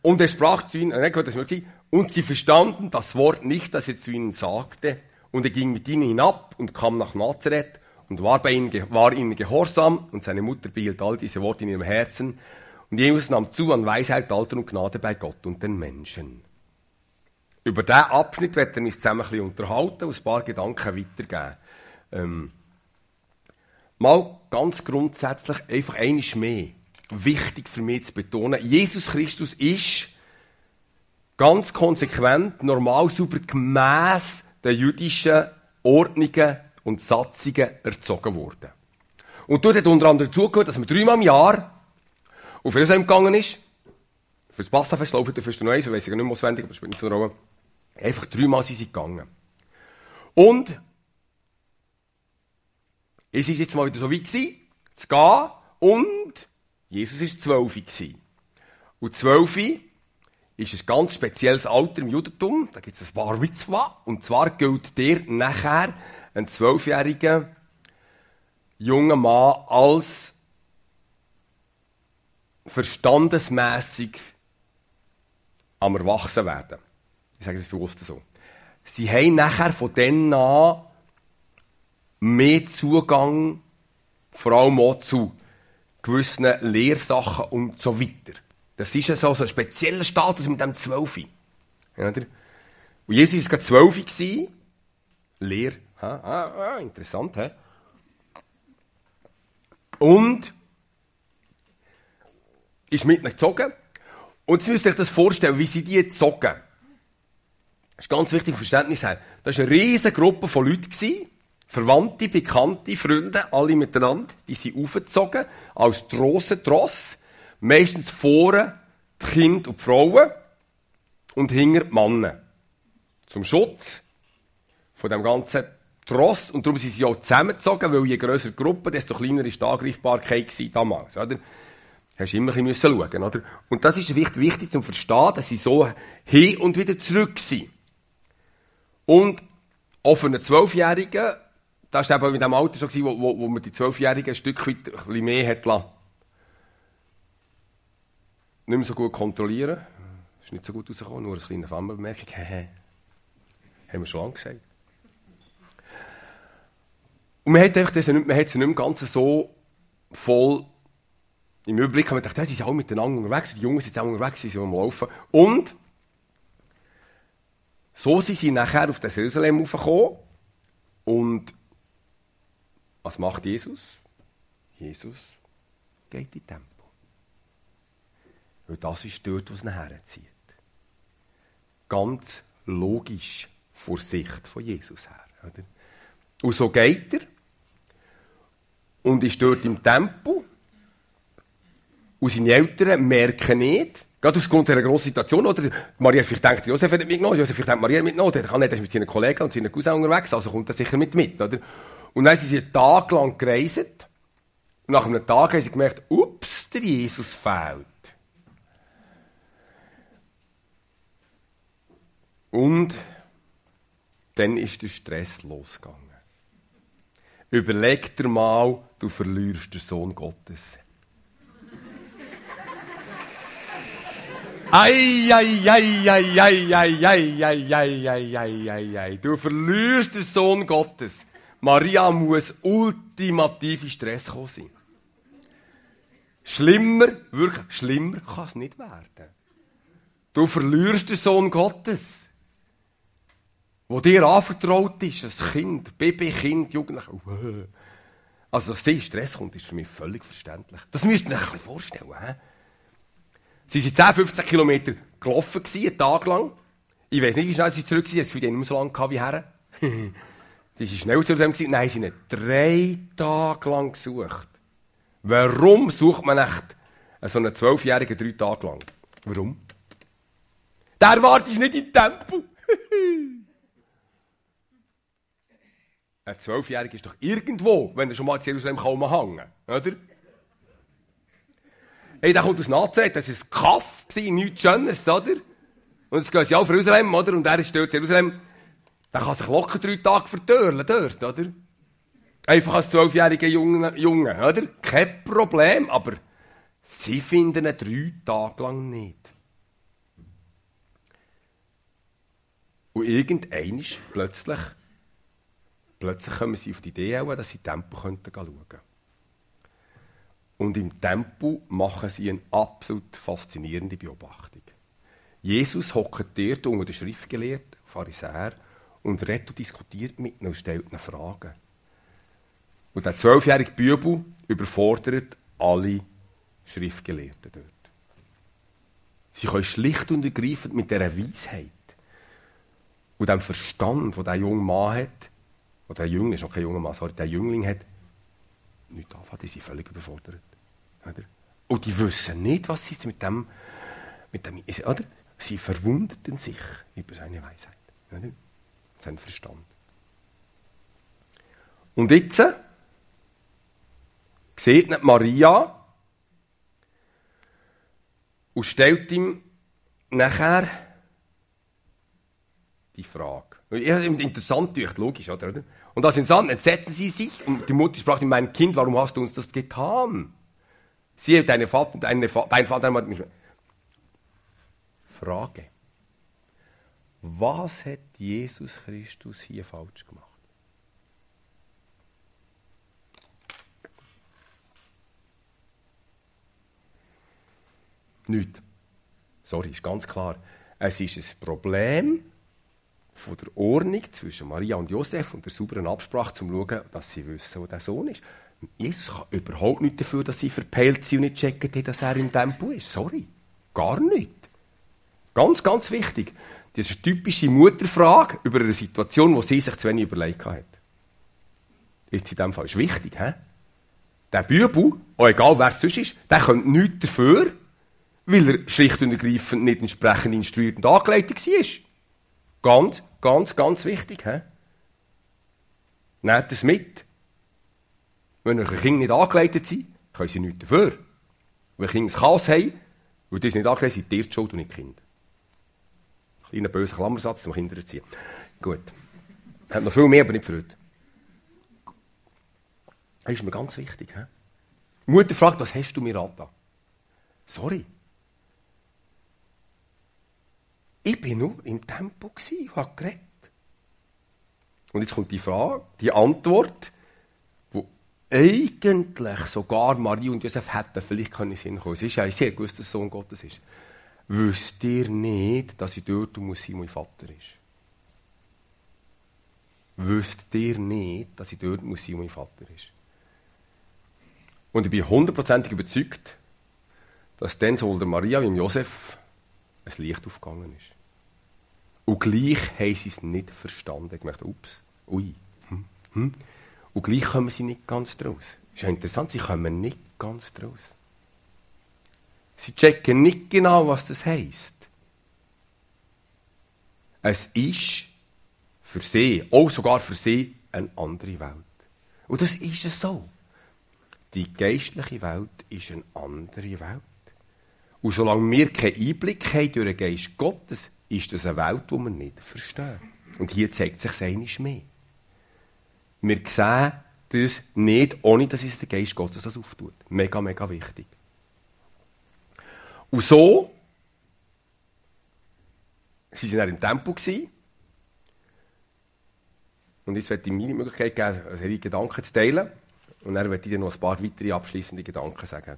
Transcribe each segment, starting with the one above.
Und er sprach zu ihnen, und sie verstanden das Wort nicht, das er zu ihnen sagte. Und er ging mit ihnen hinab und kam nach Nazareth und war ihnen gehorsam. Und seine Mutter behielt all diese Worte in ihrem Herzen. Und Jesus nahm zu an Weisheit, Alter und Gnade bei Gott und den Menschen. Über diesen Abschnitt werden wir uns zusammen ein bisschen unterhalten und ein paar Gedanken weitergeben. Mal ganz grundsätzlich einfach eines mehr. Wichtig für mich zu betonen. Jesus Christus ist ganz konsequent, normal, sauber, gemäss den jüdischen Ordnungen und Satzungen erzogen worden. Und dort hat unter anderem dazugehört, dass man 3-mal im Jahr auf Jerusalem gegangen ist. Für das Passafest laufen dafür noch eins, ich weiss nicht mehr auswendig, aber das spielt nicht so eine Rolle. Einfach 3-mal sind sie gegangen. Und es war jetzt mal wieder so weit gewesen, zu gehen, und Jesus war 12 gewesen. Und 12 ist ein ganz spezielles Alter im Judentum. Da gibt es ein Bar Mitzvah. Und zwar gilt der nachher ein 12-jähriger junger Mann als verstandesmässig am Erwachsenwerden. Ich sage es bewusst so. Sie haben nachher von dann an mehr Zugang, vor allem auch zu gewissen Lehrsachen und so weiter. Das ist ja so ein spezieller Status mit dem 12. Ja, und Jesus war gerade 12 gewesen. Lehr. Interessant, hä? Und ist mit ihnen gezogen. Und jetzt müsst ihr euch das vorstellen, wie sie die gezogen. Das ist ganz wichtig, Verständnis haben. Das war eine riesige Gruppe von Leuten gewesen. Verwandte, Bekannte, Freunde, alle miteinander. Die sind aufgezogen als Tross. Meistens vorne die Kinder und die Frauen und hinter die Männer. Zum Schutz von dem ganzen Tross. Und darum sind sie auch zusammengezogen, weil je grösser die Gruppe, desto kleiner war die Angreifbarkeit damals. Oder? Hast du immer ein bisschen schauen, oder? Und das ist wichtig zum Verstehen, dass sie so hin und wieder zurück sind. Und auch für einen 12-Jährigen, das war eben mit dem Alter schon, wo man die 12-Jährigen ein Stück weit ein bisschen mehr hat lassen. Nicht mehr so gut kontrollieren. Ist nicht so gut rausgekommen, nur eine kleine Fanbemerkung. Haben wir schon lange gesagt. Und man hat sie nicht mehr ganz so voll im Überblick. Man dachte, sie sind alle miteinander unterwegs, die Jungen sind auch unterwegs, sie sind am Laufen. Und so sind sie nachher auf das Jerusalem raufgekommen. Und was macht Jesus? Jesus geht in den Tempel. Weil das ist dort, was ihn herzieht. Ganz logisch vor Sicht von Jesus her. Oder? Und so geht er und ist dort im Tempel. Und seine Eltern merken nicht, gerade aufgrund dieser grossen Situation, oder Maria vielleicht denkt, Josef hat mitgenommen, Josef vielleicht hat Maria mitgenommen, der kann nicht, er ist mit seinen Kollegen und seinen Cousins unterwegs, also kommt er sicher mit. Oder? Und dann sind sie einen Tag lang gereist. Und nach einem Tag haben sie gemerkt, ups, der Jesus fehlt. Und dann ist der Stress losgegangen. Überleg dir mal, du verlierst den Sohn Gottes. Du verlierst den Sohn Gottes. Maria muss ultimativ in Stress gekommen sein. Schlimmer, wirklich schlimmer kann es nicht werden. Du verlierst den Sohn Gottes, der dir anvertraut ist, als Kind, Babykind, Jugendlich. Also, dass der in Stress kommt, ist für mich völlig verständlich. Das müsst ihr euch ein bisschen vorstellen. He? Sie sind 10-15 Kilometer gelaufen, einen Tag lang. Ich weiss nicht, wie schnell sie zurück waren, es war nicht mehr so lange wie her. Sie waren schnell zu dem. Nein, sie haben 3 Tage lang gesucht. Warum sucht man echt so einen 12-Jährigen 3 Tage lang? Warum? Der erwartet nicht im Tempel. Ein 12-Jähriger ist doch irgendwo, wenn er schon mal in Jerusalem kaum hängen, oder? Hey, der kommt aus Nazareth, das war ein Kaff, nichts Schönes, oder? Und jetzt gehen sie auf Jerusalem, oder? Und er ist dort in Jerusalem. Der kann sich locker 3 Tage vertörlen dort, oder? Einfach als 12-jähriger Junge, oder? Kein Problem, aber sie finden ihn 3 Tage lang nicht. Und irgendwann plötzlich kommen sie auf die Idee, dass sie im Tempel schauen könnten. Und im Tempel machen sie eine absolut faszinierende Beobachtung. Jesus hockt dort unter den Schriftgelehrten, Pharisäern, und redet und diskutiert mit ihnen und stellt ihnen Fragen. Und der 12-jährige Bube überfordert alle Schriftgelehrten dort. Sie können schlicht und ergreifend mit dieser Weisheit und dem Verstand, den dieser junge Mann hat, oder der Jüngling, ist noch kein junger Mann, sorry, der Jüngling hat, nicht anfangen, die sind völlig überfordert. Oder? Und die wissen nicht, was sie mit dem oder? Sie verwunderten sich über seine Weisheit. Oder? Seinen Verstand. Und jetzt sieht nicht Maria und stellt ihm nachher die Frage. Interessant, logisch, oder? Und das interessant, entsetzen sie sich und die Mutter sprach ihm, mein Kind, warum hast du uns das getan? Siehe, dein Vater hat mich... Frage. Was hat Jesus Christus hier falsch gemacht? Nichts. Sorry, ist ganz klar. Es ist ein Problem von der Ordnung zwischen Maria und Josef und der sauberen Absprache, um zu schauen, dass sie wissen, wo der Sohn ist. Jesus kann überhaupt nicht dafür, dass sie verpeilt sind und nicht checken, dass er im Tempel ist. Sorry. Gar nicht. Ganz, ganz wichtig. Das ist eine typische Mutterfrage über eine Situation, die sie sich zu wenig überlegt hat. Jetzt in diesem Fall ist wichtig. Der Bübel, auch egal wer es sonst ist, der könnte nichts dafür, weil er schlicht und ergreifend nicht entsprechend instruiert und angeleitet war. Ganz, ganz, ganz wichtig. Nehmt es mit. Wenn eure Kinder nicht angeleitet sind, können sie nichts dafür. Wenn Kinder ein Chaos haben, weil die nicht angeleitet sind, sind die schuld und nicht die Kinder. Kleiner böser Klammersatz zum Kindererziehen. Gut. Hat noch viel mehr, aber nicht für heute. Das ist mir ganz wichtig. Die Mutter fragt, was hast du mir angetan? Sorry. Ich war nur im Tempel und habe geredet. Und jetzt kommt die Frage, die Antwort, wo eigentlich sogar Maria und Josef hätten vielleicht können hinkommen. Es ist ja sehr gewusst, dass der Sohn Gottes ist. Wisst ihr nicht, dass ich dort sein muss, wo mein Vater ist? Wisst ihr nicht, dass ich dort sein muss, wo mein Vater ist? Und ich bin 100% überzeugt, dass dann sowohl der Maria wie dem Josef ein Licht aufgegangen ist. Und gleich haben sie es nicht verstanden. Ich dachte, ups, ui. Und gleich kommen sie nicht ganz draus. Das ist ja interessant, sie kommen nicht ganz draus. Sie checken nicht genau, was das heisst. Es ist für sie, auch sogar für sie, eine andere Welt. Und das ist es so. Die geistliche Welt ist eine andere Welt. Und solange wir keinen Einblick haben durch den Geist Gottes, ist das eine Welt, die wir nicht verstehen. Und hier zeigt sich einmal mehr. Wir sehen das nicht, ohne dass uns der Geist Gottes das auftut. Mega, mega wichtig. Und so sie waren dann im Tempel. Und jetzt werde ich mir die Möglichkeit geben, eine Serie Gedanken zu teilen. Und dann werde ich dir noch ein paar weitere abschließende Gedanken sagen.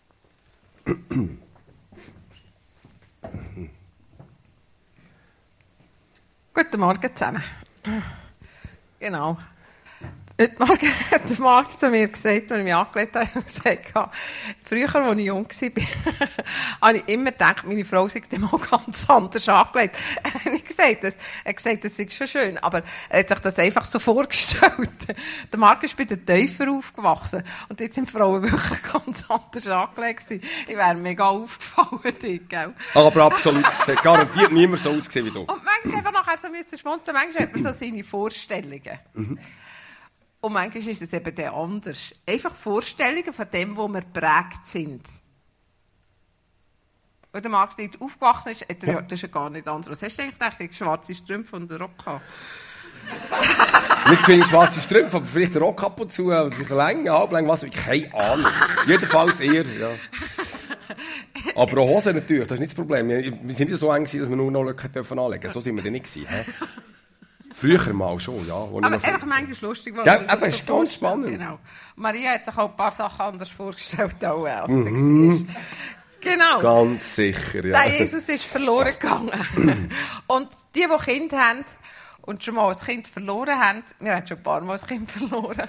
Guten Morgen zusammen. Genau. Heute Morgen hat der Marc zu mir gesagt, als ich mich angelegt habe, gesagt, früher, als ich jung war, habe ich immer gedacht, meine Frau sei dem auch ganz anders angelegt. Er hat nicht gesagt, das sei schon schön, aber er hat sich das einfach so vorgestellt. Der Marc ist bei den Täufern aufgewachsen und jetzt sind Frauen wirklich ganz anders angelegt gewesen. Ich wäre mega aufgefallen, gell? Aber absolut, es hat garantiert niemand so ausgesehen wie du. Und manchmal einfach nachher so müssen schmunzeln, manchmal hat man so seine Vorstellungen. Und manchmal ist es eben der anders. Einfach Vorstellungen von dem, wo wir geprägt sind. Als der Marc dort aufgewachsen ist, hat er, das ist ja gar nicht anders. Was hast du eigentlich gedacht? Ich schwarze Strümpfe und einen Rock gehabt? Nicht viele schwarze Strümpfe, aber vielleicht einen Rock ab und zu, oder vielleicht Länge, Halblänge, was, keine Ahnung. Jedenfalls eher, ja. Aber auch Hosen natürlich, das ist nicht das Problem. Wir sind ja so eng gewesen, dass wir nur noch Löcke anlegen dürfen. So sind wir dann nicht gewesen. He? Früher mal schon, ja. Aber einfach manchmal lustig, weil ja, aber es ist ganz spannend. Genau. Maria hat sich auch ein paar Sachen anders vorgestellt, als es war. Genau. Ganz sicher, ja. Der Jesus ist verloren gegangen. Und die Kinder haben und schon mal ein Kind verloren haben, wir haben schon ein paar Mal ein Kind verloren.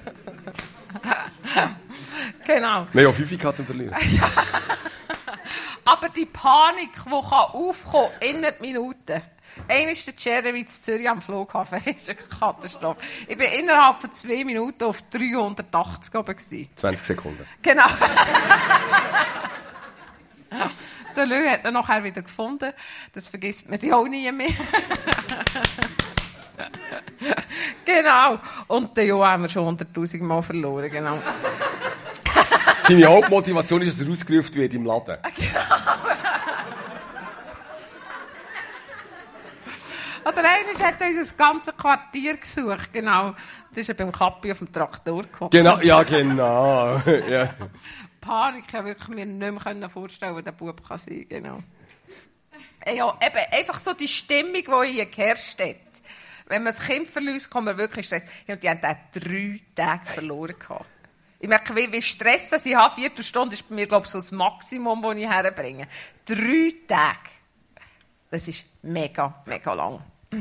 Genau. Wir haben auch 5 gehabt zum Verlieren. Aber die Panik, die aufkommen kann, innerhalb Minuten. Einer ist der Jeremy in Zürich am Flughafen. Das ist eine Katastrophe. Ich war innerhalb von 2 Minuten auf 380 oben. 20 Sekunden. Genau. Der Lö hat ihn nachher wieder gefunden. Das vergisst man ja auch nie mehr. Genau. Und den Jo haben wir schon 100'000 Mal verloren. Genau. Seine Hauptmotivation ist, dass er ausgerufen wird im Laden. Oder einer hat uns das ganze Quartier gesucht. Genau. Das ist ja beim Kappi auf dem Traktor gekommen. Genau, ja, genau. Ja. Panik, ich wirklich mir nicht mehr vorstellen, wo der Bub kann sein kann. Genau. Ja, eben, einfach so die Stimmung, die hier geherrscht hat. Wenn man das Kind verliert, kann man wirklich Stress. Und die haben dann 3 Tage verloren gehabt. Ich merke, wie Stress das ich habe. 4 Stunden ist bei mir, glaube ich, so das Maximum, das ich herbringe. 3 Tage. Das ist mega, mega lang.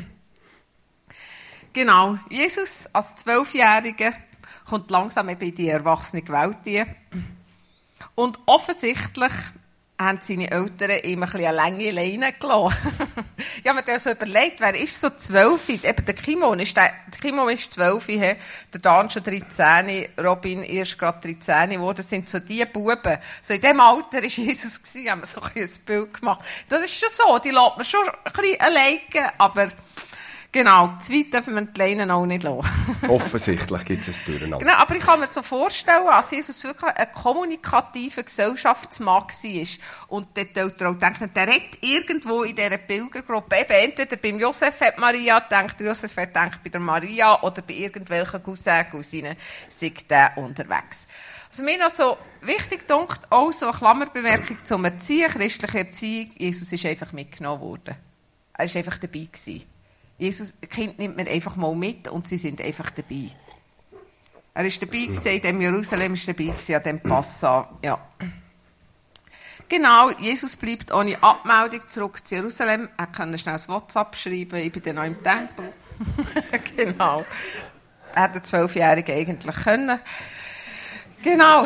Genau. Jesus als 12-Jähriger kommt langsam eben in die erwachsene Welt hinein. Und offensichtlich haben seine Eltern ihm ein bisschen eine lange Leine gelassen. Ich habe mir dann so überlegt, wer ist so 12? Eben der Kimon ist 12, der Dan schon 13, Robin erst gerade 13 geworden. Das sind so die Buben. So in diesem Alter war Jesus gewesen, haben wir so ein Bild gemacht. Das ist schon so, die lässt man schon ein bisschen alleine, aber genau, zu weit dürfen wir die Leinen auch nicht lassen. Offensichtlich gibt es ein Durcheinander. Genau, aber ich kann mir so vorstellen, dass Jesus wirklich ein kommunikativer Gesellschaftsmann war. Und dort die Eltern auch denken, der redet irgendwo in dieser Pilgergruppe. Eben, entweder beim Josef hat Maria gedacht, Josef hat gedacht bei der Maria oder bei irgendwelchen Cousins, Cousinen sind der unterwegs. Also mir noch so wichtig dunkt, auch so eine Klammerbemerkung zum Erziehen, christliche Erziehung, Jesus ist einfach mitgenommen worden. Er war einfach dabei gewesen. Jesus, das Kind nimmt man einfach mal mit und sie sind einfach dabei. Er ist dabei gewesen, in dem Jerusalem ist dabei gewesen, an dem Passa. Ja. Genau, Jesus bleibt ohne Abmeldung zurück zu Jerusalem. Er kann schnell das WhatsApp schreiben, ich bin dann noch im Tempel. Genau. Er hätte 12-Jährige eigentlich können. Genau.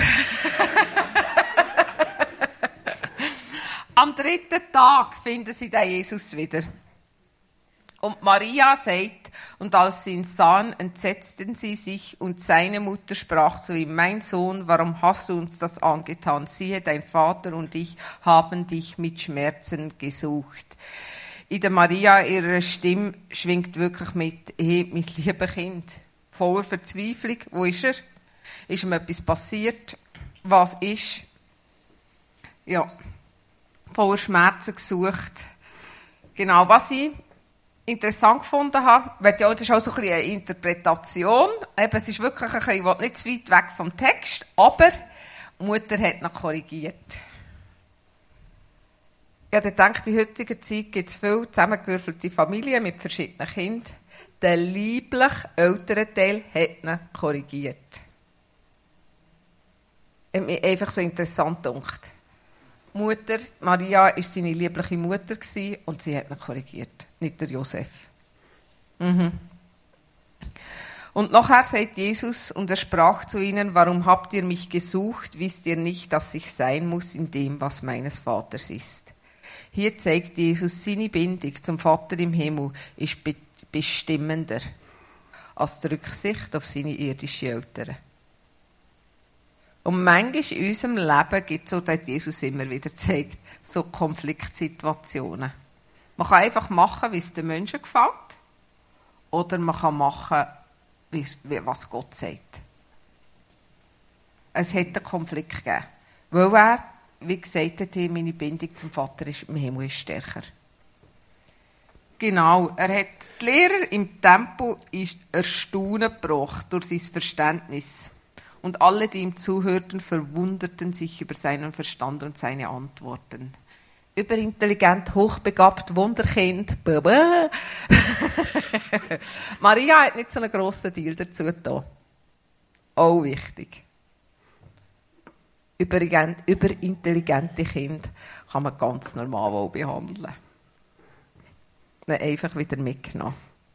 Am 3. Tag finden sie den Jesus wieder. Und Maria sagt, und als sie ihn sahen, entsetzten sie sich, und seine Mutter sprach zu ihm, mein Sohn, warum hast du uns das angetan? Siehe, dein Vater und ich haben dich mit Schmerzen gesucht. In der Maria, ihre Stimme schwingt wirklich mit, hey, mein liebes Kind, voller Verzweiflung, wo ist er? Ist ihm etwas passiert? Was ist? Ja, voller Schmerzen gesucht. Genau, was ich interessant gefunden habe, weil ja, das ist auch so ein bisschen eine Interpretation. Eben, es ist wirklich ein bisschen, ich will nicht zu weit weg vom Text, aber die Mutter hat noch korrigiert. Ja, ich denke, in heutiger Zeit gibt es viele zusammengewürfelte Familien mit verschiedenen Kindern. Der liebliche ältere Teil hat ihn korrigiert. Hat mich einfach so interessant gedacht. Mutter, Maria, war seine liebliche Mutter und sie hat ihn korrigiert, nicht der Josef. Mhm. Und nachher sagt Jesus, und er sprach zu ihnen, warum habt ihr mich gesucht? Wisst ihr nicht, dass ich sein muss in dem, was meines Vaters ist? Hier zeigt Jesus, seine Bindung zum Vater im Himmel ist bestimmender als die Rücksicht auf seine irdischen Eltern. Und manchmal in unserem Leben gibt es, so dass Jesus immer wieder zeigt, so Konfliktsituationen. Man kann einfach machen, wie es den Menschen gefällt. Oder man kann machen, was Gott sagt. Es hat einen Konflikt gegeben. Weil er, wie gesagt hat, meine Bindung zum Vater ist, im Himmel ist stärker. Genau, er hat die Lehrer im Tempel in Erstaunen gebracht durch sein Verständnis. Und alle, die ihm zuhörten, verwunderten sich über seinen Verstand und seine Antworten. überintelligent, hochbegabt, Wunderkind. Maria hat nicht so einen grossen Deal dazu getan. Auch wichtig. Überintelligente Kinder kann man ganz normal behandeln. Dann einfach wieder mitgenommen.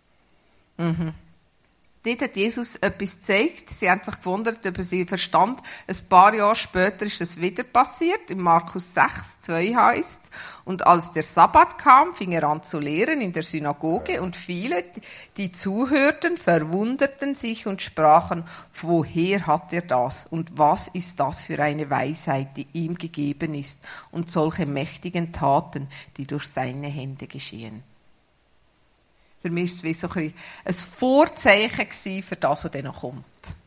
Dort hat Jesus etwas gezeigt. Sie haben sich gewundert über seinen Verstand. Ein paar Jahre später ist es wieder passiert. In Markus 6, 2 heisst: Und als der Sabbat kam, fing er an zu lehren in der Synagoge, und viele, die zuhörten, verwunderten sich und sprachen: Woher hat er das? Und was ist das für eine Weisheit, die ihm gegeben ist? Und solche mächtigen Taten, die durch seine Hände geschehen. Für mich war es wie so ein Vorzeichen für das, was dann noch kommt.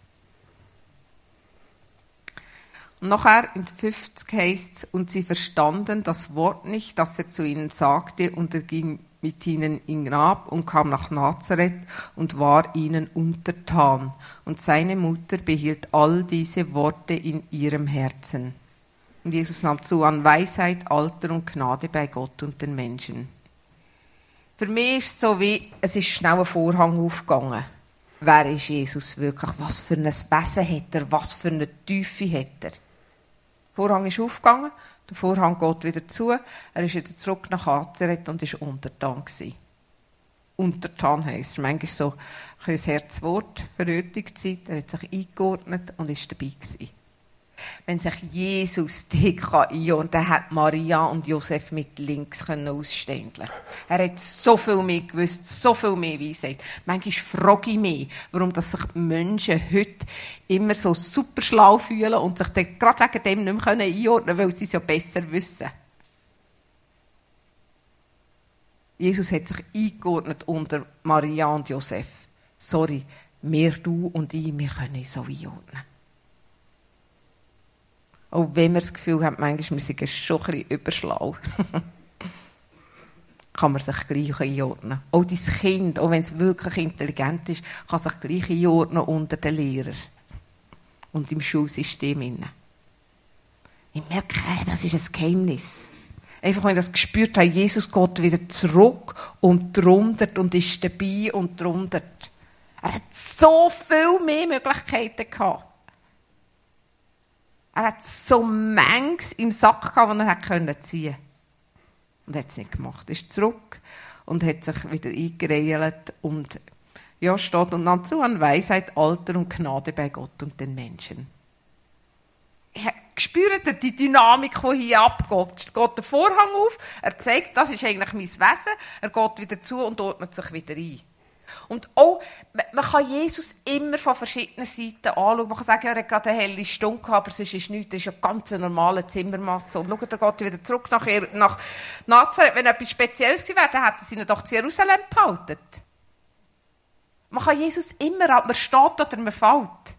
Und nachher, in 50 heisst es: Und sie verstanden das Wort nicht, das er zu ihnen sagte, und er ging mit ihnen hinab und kam nach Nazareth und war ihnen untertan. Und seine Mutter behielt all diese Worte in ihrem Herzen. Und Jesus nahm zu an Weisheit, Alter und Gnade bei Gott und den Menschen. Für mich ist es so wie, es ist schnell ein Vorhang aufgegangen. Wer ist Jesus wirklich? Was für ein Wesen hat er? Was für eine Tiefe hat er? Der Vorhang ist aufgegangen, der Vorhang geht wieder zu. Er ist wieder zurück nach Nazareth und war untertan gewesen. Untertan heisst manchmal so ein Herzwort für heutige Zeit. Er hat sich eingeordnet und ist dabei gewesen. Wenn sich Jesus dort einordnen kann, dann hat Maria und Josef mit links ausständeln. Er hat so viel mehr gewusst, so viel mehr Weisheit. Manchmal frage ich mich, warum dass sich die Menschen heute immer so super schlau fühlen und sich dann gerade wegen dem nicht mehr einordnen können, weil sie es ja besser wissen. Jesus hat sich eingeordnet unter Maria und Josef. Sorry, du und ich, wir können uns so einordnen. Auch wenn wir das Gefühl haben, manchmal wir sind schon ein bisschen überschlau, kann man sich gleich einordnen. Auch dein Kind, auch wenn es wirklich intelligent ist, kann sich gleich einordnen unter den Lehrern und im Schulsystem. Ich merke, das ist ein Geheimnis. Einfach, wenn ich das gespürt habe, Jesus geht wieder zurück und drunter und ist dabei und drunter. Er hat so viel mehr Möglichkeiten gehabt. Er hat so manches im Sack gehabt, was er hätte ziehen können. Und hat es nicht gemacht. Er ist zurück und hat sich wieder eingereilt und ja, steht und dann zu an Weisheit, Alter und Gnade bei Gott und den Menschen. Spürt ihr die Dynamik, die hier abgeht? Es geht der Vorhang auf, er zeigt, das ist eigentlich mein Wesen, er geht wieder zu und ordnet sich wieder ein. Und auch, man kann Jesus immer von verschiedenen Seiten anschauen. Man kann sagen, er hat gerade eine helle Stunde gehabt, aber sonst ist nichts. Das ist ja ganz eine normale Zimmermasse. Und schaut, er geht wieder zurück nach Nazareth. Wenn etwas Spezielles gewesen wäre, dann hätten sie ihn doch zu Jerusalem behalten. Man kann Jesus immer, man steht oder man fällt.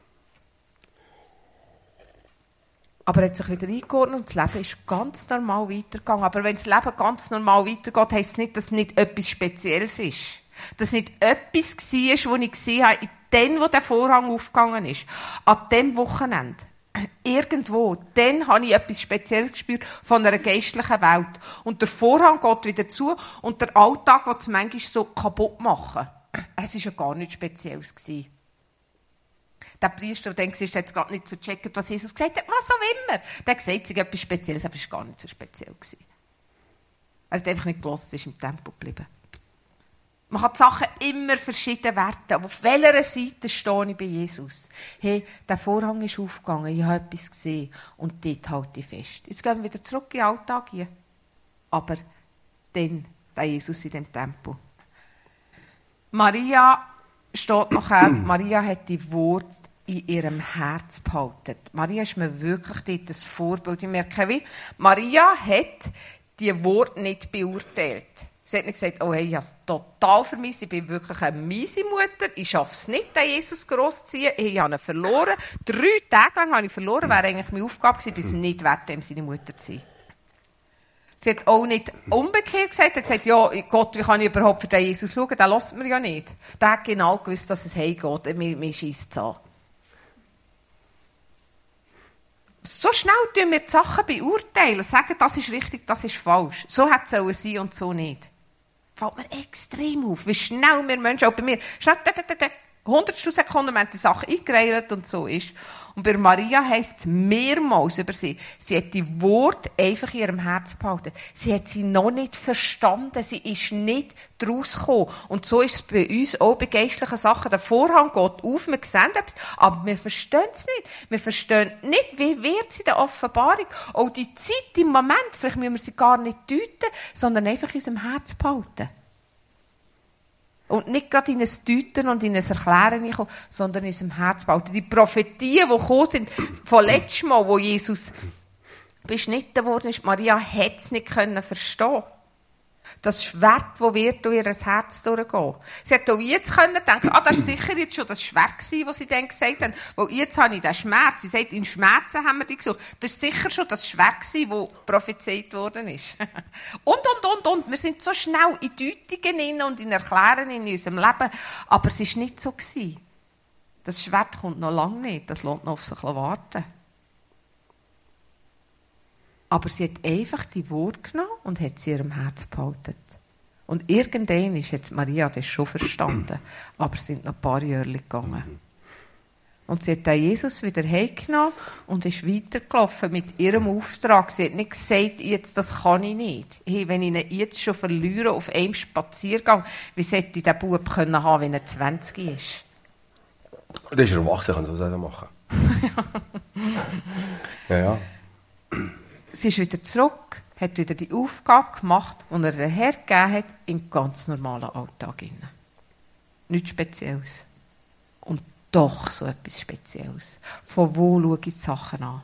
Aber er hat sich wieder eingeordnet und das Leben ist ganz normal weitergegangen. Aber wenn das Leben ganz normal weitergeht, heisst es nicht, dass es nicht etwas Spezielles ist. Dass nicht etwas war, was ich gesehen habe, in dem, wo der Vorhang aufgegangen ist. An dem Wochenende. Irgendwo. Dann habe ich etwas Spezielles gespürt von einer geistlichen Welt. Und der Vorhang geht wieder zu und der Alltag will es manchmal so kaputt machen. Es war ja gar nichts Spezielles gewesen. Der Priester, der dann war, hat gerade nicht so gecheckt, was Jesus gesagt hat. Was auch immer. Der hat gesagt, es sei etwas Spezielles, aber es war gar nicht so speziell gewesen. Er hat einfach nicht gehört, ist im Tempo geblieben. Man kann die Sachen immer verschieden werten. Auf welcher Seite stehe ich bei Jesus? Hey, der Vorhang ist aufgegangen, ich habe etwas gesehen und dort halte ich fest. Jetzt gehen wir wieder zurück in den Alltag hier. Aber dann, der Jesus in dem Tempo. Maria steht nachher, Maria hat die Worte in ihrem Herz behalten. Maria ist mir wirklich dort ein Vorbild. Ich merke, wie Maria hat die Worte nicht beurteilt. Sie hat nicht gesagt, oh hey, ich habe es total vermisst, ich bin wirklich eine miese Mutter, ich schaffe es nicht, den Jesus großzuziehen, ich habe ihn verloren. 3 Tage lang habe ich verloren, wäre eigentlich meine Aufgabe gewesen, bis nicht wert, ihm seine Mutter zu sein. Sie hat auch nicht umgekehrt gesagt, sie hat gesagt, ja Gott, wie kann ich überhaupt für den Jesus schauen, den lässt man ja nicht. Der hat genau gewusst, dass es heimgeht, mir scheisst es an. so schnell tun wir die Sachen beurteilen, sagen, das ist richtig, das ist falsch. So hätte es sein und so nicht. Fällt mir extrem auf, wie schnell wir Menschen, auch bei mir, schnell, 100 Sekunden haben die Sachen eingereiht und so ist. Und bei Maria heisst es mehrmals über sie. Sie hat die Worte einfach in ihrem Herz behalten. Sie hat sie noch nicht verstanden. Sie ist nicht daraus gekommen. Und so ist es bei uns auch bei geistlichen Sachen. Der Vorhang geht auf, wir sehen etwas, aber wir verstehen es nicht. Wir verstehen nicht, wie wird sie in der Offenbarung. Auch die Zeit im Moment, vielleicht müssen wir sie gar nicht deuten, sondern einfach in unserem Herz behalten. Und nicht gerade in ein Deuten und in ein Erklären kommen, sondern in unserem Herz behalten. Die Prophetien, die gekommen sind, von letztem Mal, wo Jesus beschnitten worden ist, Maria hat es nicht verstehen. Das Schwert, das wird durch ihr Herz durchgehen. Sie hat auch jetzt denken, das war sicher jetzt schon das Schwert gewesen, was sie dann gesagt haben. Weil jetzt habe ich den Schmerz. Sie sagt, in Schmerzen haben wir die gesucht. Das war sicher schon das Schwert gewesen, das prophezeit worden ist. Und. Wir sind so schnell in Deutungen und in Erklären in unserem Leben. Aber es war nicht so gewesen. Das Schwert kommt noch lange nicht. Das lässt noch auf sich warten. Aber sie hat einfach die Worte genommen und hat sie in ihrem Herz behalten. Und irgendwann hat Maria das schon verstanden. Aber es sind noch ein paar Jahre gegangen. Und sie hat dann Jesus wieder heimgenommen und ist weitergelaufen mit ihrem Auftrag. Sie hat nicht gesagt, jetzt, das kann ich nicht. Hey, wenn ich ihn jetzt schon verliere auf einem Spaziergang, wie sollte ich den Bub haben können, wenn er 20 ist? Das ist erwachsen, kann so das machen. Ja. Sie ist wieder zurück, hat wieder die Aufgabe gemacht, die er der Herr gegeben hat, im ganz normalen Alltag. Nichts Spezielles. Und doch so etwas Spezielles. Von wo schaue ich die Sachen an?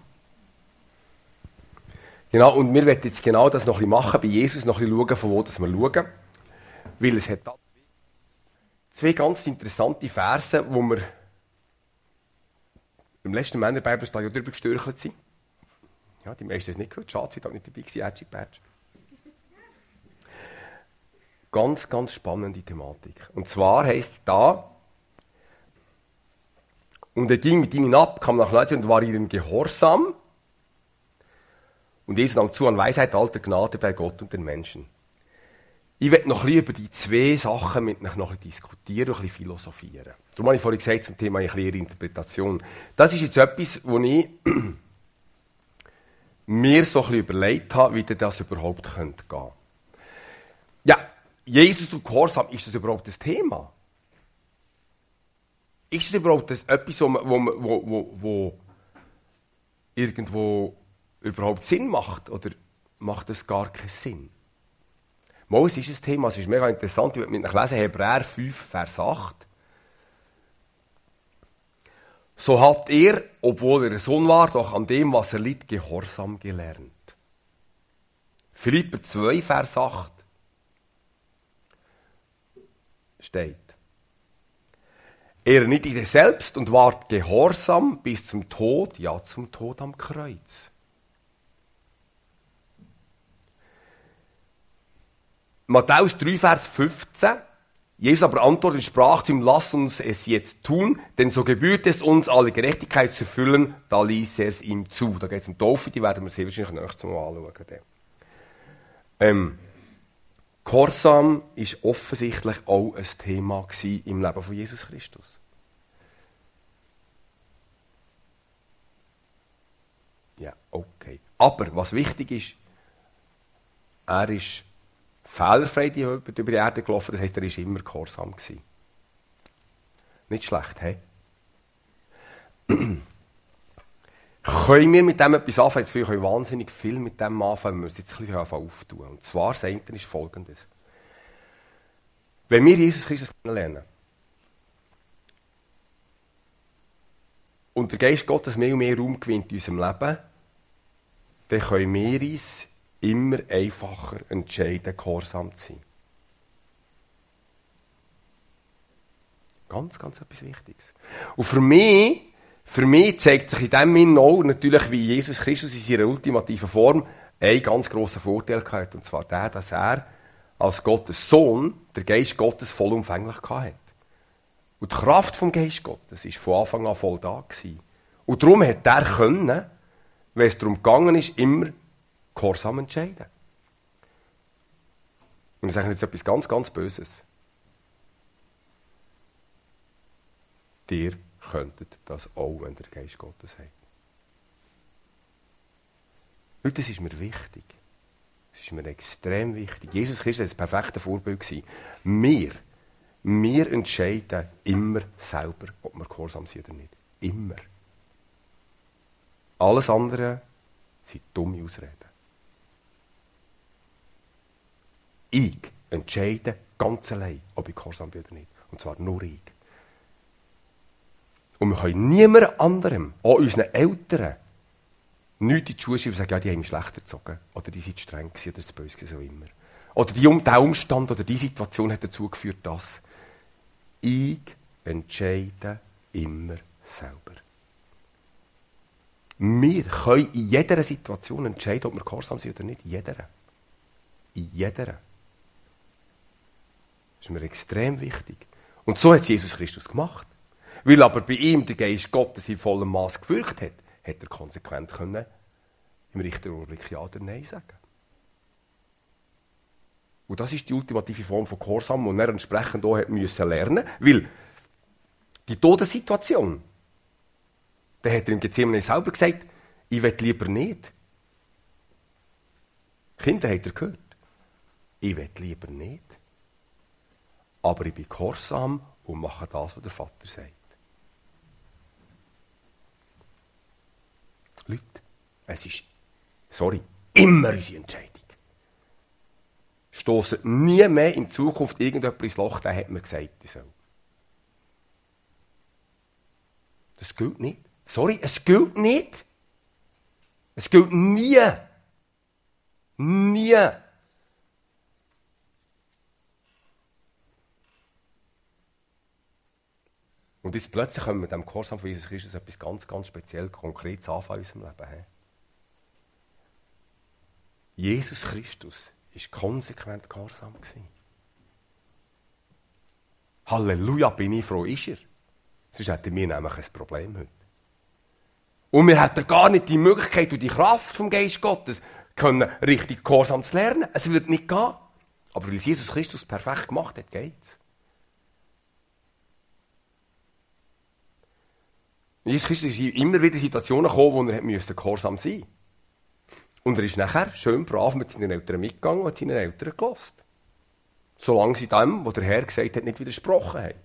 Genau, und wir wollen jetzt genau das noch ein bisschen machen, bei Jesus noch ein bisschen schauen, von wo das wir schauen. Weil es hat zwei ganz interessante Verse, wo wir im letzten Männerbibelstag darüber gestürchelt sind. Ja, die meisten haben es nicht gehört. Schade, sie waren nicht dabei gewesen, Edgy Badge. Ganz, ganz spannende Thematik. Und zwar heisst es da, und er ging mit ihnen ab, kam nach Leute und war ihnen gehorsam. Und Jesus nahm zu an Weisheit, alter Gnade bei Gott und den Menschen. Ich werde noch ein bisschen über die zwei Sachen mit euch noch diskutieren und ein bisschen philosophieren. Darum habe ich vorhin gesagt zum Thema eine klare Interpretation. Das ist jetzt etwas, wo ich mir so ein bisschen überlegt habe, wie das überhaupt gehen könnte. Ja, Jesus und Gehorsam, ist das überhaupt das Thema? Ist das überhaupt etwas, wo irgendwo überhaupt Sinn macht? Oder macht das gar keinen Sinn? Mal, es ist ein Thema, es ist mega interessant. Ich werde mit euch lesen, Hebräer 5, Vers 8. So hat er, obwohl er ein Sohn war, doch an dem, was er litt, Gehorsam gelernt. Philipper 2, Vers 8 steht. Er erniedrigte selbst und ward gehorsam bis zum Tod, ja zum Tod am Kreuz. Matthäus 3, Vers 15. Jesus aber antwortete und sprach zu ihm, lass uns es jetzt tun, denn so gebührt es uns, alle Gerechtigkeit zu erfüllen, da ließ er es ihm zu. Da geht es um Taufe, die werden wir sehr wahrscheinlich nächstes Mal anschauen. Gehorsam war offensichtlich auch ein Thema im Leben von Jesus Christus. Ja, okay. Aber was wichtig ist, er ist fehlerfrei über die Erde gelaufen, das heisst, er war immer gehorsam. Nicht schlecht, hä? Können wir mit dem etwas anfangen? Jetzt können wir wahnsinnig viel mit dem anfangen, wir müssen jetzt ein bisschen auftun. Und zwar, das eine ist Folgendes. Wenn wir Jesus Christus kennenlernen und der Geist Gottes mehr und mehr Raum gewinnt in unserem Leben, dann können wir uns immer einfacher entscheiden, gehorsam zu sein. Ganz, ganz etwas Wichtiges. Und für mich zeigt sich in dem Sinne auch natürlich, wie Jesus Christus in seiner ultimativen Form einen ganz grossen Vorteil hatte. Und zwar der, dass er als Gottes Sohn den Geist Gottes vollumfänglich hatte. Und die Kraft vom Geist Gottes war von Anfang an voll da gewesen. Und darum hat er können, wenn es darum gegangen ist, immer Gehorsam entscheiden. Und ich sage jetzt etwas ganz, ganz Böses. Ihr könntet das auch, wenn der Geist Gottes hat. Leute, das ist mir wichtig. Das ist mir extrem wichtig. Jesus Christus war das perfekte Vorbild. Wir entscheiden immer selber, ob wir gehorsam sind oder nicht. Immer. Alles andere sind dumme Ausreden. Ich entscheide ganz allein, ob ich gehorsam bin oder nicht. Und zwar nur ich. Und wir können niemand anderem, auch unseren Eltern, nichts in die Schuhe schreiben und sagen, ja, die haben mich schlechter gezogen. Oder die sind streng gewesen, oder zu böse gewesen, so immer. Oder der Umstand oder die Situation hat dazu geführt, dass ich entscheide immer selber. Wir können in jeder Situation entscheiden, ob wir gehorsam sind oder nicht. In jeder. In jeder. Das ist mir extrem wichtig. Und so hat es Jesus Christus gemacht. Weil aber bei ihm der Geist Gottes in vollem Maß gewirkt hat, hat er konsequent können im richtigen Augenblick Ja oder Nein sagen. Und das ist die ultimative Form von Gehorsam, die er entsprechend auch müssen lernen. Weil die Todessituation, da hat er im Gethsemane selber gesagt, ich will lieber nicht. Kinder, habt ihr gehört? Ich will lieber nicht. Aber ich bin gehorsam und mache das, was der Vater sagt. Leute, es ist, immer unsere Entscheidung. Stossen nie mehr in Zukunft irgendjemand ins Loch, der hat mir gesagt, ich soll. Das gilt nicht. Es gilt nicht. Es gilt nie. Nie. Und jetzt plötzlich können wir mit dem Gehorsam von Jesus Christus etwas ganz, ganz speziell, Konkretes anfangen in unserem Leben. Jesus Christus war konsequent gehorsam. Halleluja, bin ich froh, ist er. Sonst hätten wir nämlich ein Problem heute. Und wir hätten gar nicht die Möglichkeit und die Kraft vom Geist Gottes, können richtig gehorsam zu lernen. Es würde nicht gehen. Aber weil es Jesus Christus perfekt gemacht hat, geht's. Jesus Christus ist immer wieder Situationen gekommen, wo er gehorsam sein musste. Und er ist nachher schön brav mit seinen Eltern mitgegangen und hat seinen Eltern gelassen. Solange sie dem, was der Herr gesagt hat, nicht widersprochen haben.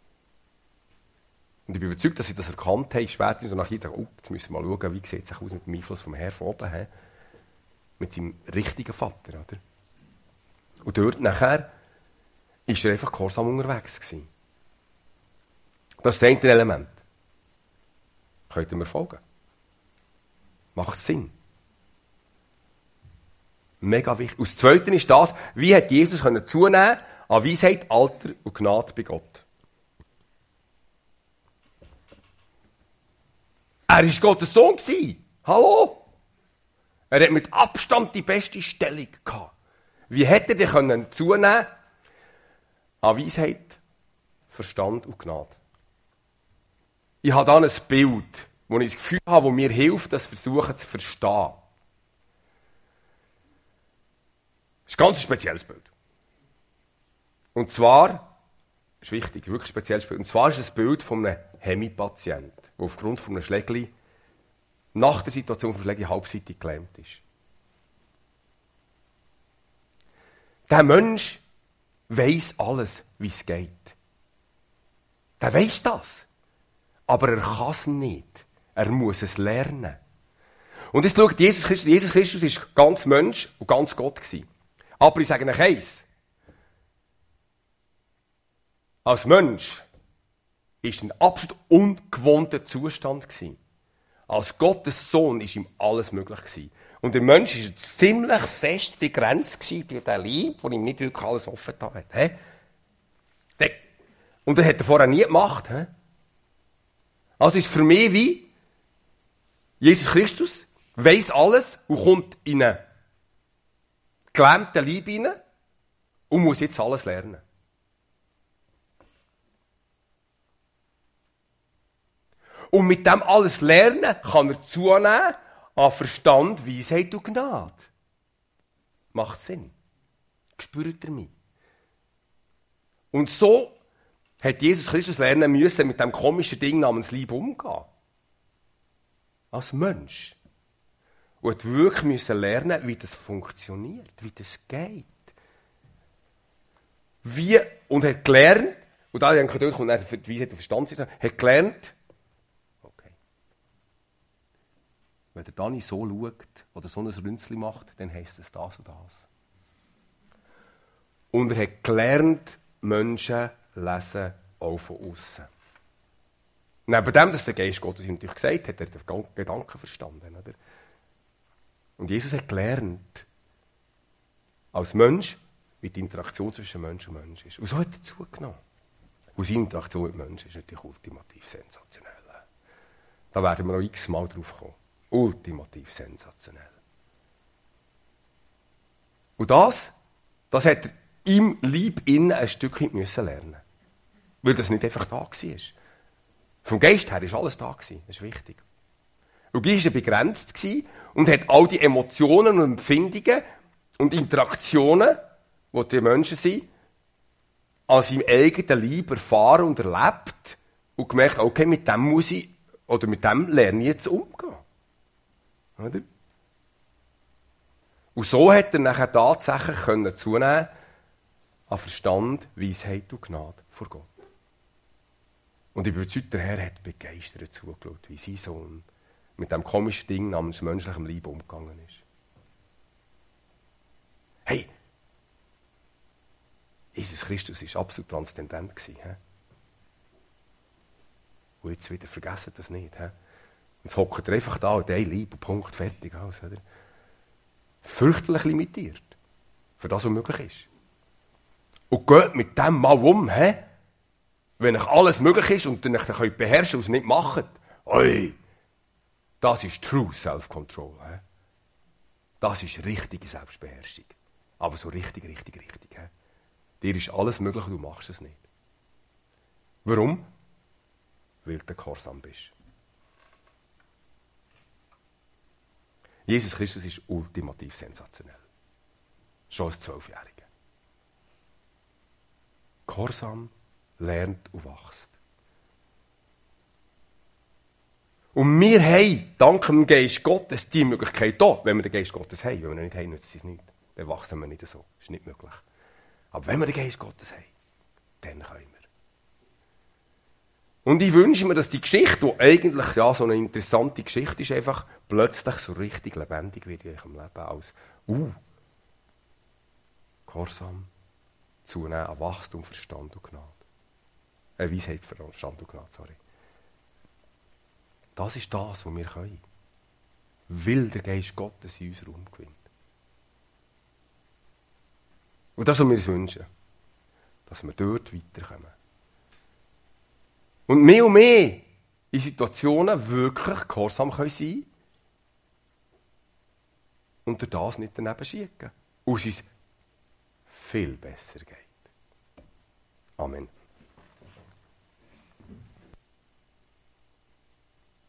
Und ich bin überzeugt, dass sie das erkannt haben, später so nach hier, jetzt müssen wir mal schauen, wie sieht es aus mit dem Einfluss vom Herrn von oben, mit seinem richtigen Vater. Oder? Und dort nachher ist er einfach gehorsam unterwegs gewesen. Das ist das eine Element. Könnt ihr mir folgen? Macht Sinn. Mega wichtig. Und das Zweite ist das, wie hat Jesus zunehmen an Weisheit, Alter und Gnade bei Gott. Er war Gottes Sohn. Hallo? Er hat mit Abstand die beste Stellung gehabt. Wie hätte er zunehmen an Weisheit, Verstand und Gnade? Ich habe da ein Bild, wo ich das Gefühl habe, das mir hilft, das Versuchen zu verstehen. Das ist ein ganz spezielles Bild. Und zwar, das ist wichtig, wirklich ein spezielles Bild, und zwar ist es ein Bild von einem Hemipatient, der aufgrund von einem Schlägli nach der Situation von Schlägli halbseitig gelähmt ist. Der Mensch weiss alles, wie es geht. Der weiss das. Aber er kann es nicht. Er muss es lernen. Und jetzt schaut Jesus Christus. Jesus Christus war ganz Mensch und ganz Gott gewesen. Aber ich sage euch eins. Als Mensch war ein absolut ungewohnter Zustand gewesen. Als Gottes Sohn war ihm alles möglich gewesen. Und der Mensch war ziemlich fest begrenzt gewesen durch den Leib, der ihm nicht wirklich alles offen hat. Und das hat er vorher nie gemacht. Also ist für mich wie Jesus Christus weiss alles und kommt in einen gelähmten Leib hinein und muss jetzt alles lernen. Und mit dem alles lernen kann er zunehmen an Verstand, Weisheit und Gnade. Macht Sinn. Spürt ihr mich? Und so hat Jesus Christus lernen müssen, mit dem komischen Ding namens Liebe umgehen. Als Mensch. Und hat wirklich müssen lernen, wie das funktioniert, wie das geht. Und hat gelernt, und da denke ich, und dann für die Weisheit und Verstand, hat gelernt, okay, wenn der Dani so schaut, oder so ein Rünzli macht, dann heisst es das und das. Und er hat gelernt, Menschen lesen auch von außen. Neben dem, dass der Geist Gottes ihm natürlich gesagt hat, hat er den Gedanken verstanden. Oder? Und Jesus hat gelernt, als Mensch, wie die Interaktion zwischen Mensch und Mensch ist. Und so hat er zugenommen. Und seine Interaktion mit Menschen ist natürlich ultimativ sensationell. Da werden wir noch x-mal drauf kommen. Ultimativ sensationell. Und das hat er im Leib innen ein Stückchen müssen lernen. Weil das nicht einfach da war. Vom Geist her war alles da. Das ist wichtig. Und die war begrenzt und hat all die Emotionen und Empfindungen und Interaktionen, die die Menschen sind, an seinem eigenen Leib erfahren und erlebt und gemerkt, okay, mit dem muss ich, oder mit dem lerne ich jetzt umgehen. Oder? Und so hat er nachher tatsächlich zunehmen an Verstand, Weisheit und Gnade vor Gott. Und ich bin überzeugt, der Herr hat begeistert zugeschaut, wie sein Sohn mit dem komischen Ding namens menschlichem Leib umgegangen ist. Hey, Jesus Christus war absolut transzendent. Und jetzt wieder, vergessen das nicht. Jetzt hockt er einfach da und ein Leib und Punkt, fertig. Alles, oder? Fürchterlich limitiert. Für das, was möglich ist. Und geht mit dem mal um, wenn euch alles möglich ist und ihr euch beherrschen und es nicht macht. Oi, das ist True Self-Control. Das ist richtige Selbstbeherrschung. Aber so richtig. Dir ist alles möglich und du machst es nicht. Warum? Weil du gehorsam bist. Jesus Christus ist ultimativ sensationell. Schon als 12-Jähriger. Gehorsam lernt und wächst. Und wir haben, dank dem Geist Gottes, die Möglichkeit da, wenn wir den Geist Gottes haben. Wenn wir ihn nicht haben, nützt es nicht. Dann wachsen wir nicht so. Das ist nicht möglich. Aber wenn wir den Geist Gottes haben, dann können wir. Und ich wünsche mir, dass die Geschichte, die eigentlich ja so eine interessante Geschichte ist, einfach plötzlich so richtig lebendig wird in eurem Leben. Als Gehorsam, zunehmen an Wachstum, Verstand und Gnade. Weisheit, Verstand und Gnade, sorry. Das ist das, was wir können. Weil der Geist Gottes in uns Raum gewinnt. Und das, was wir uns wünschen, dass wir dort weiterkommen. Und mehr in Situationen wirklich gehorsam sein können und durch das nicht daneben schicken. Und es viel besser geht. Amen.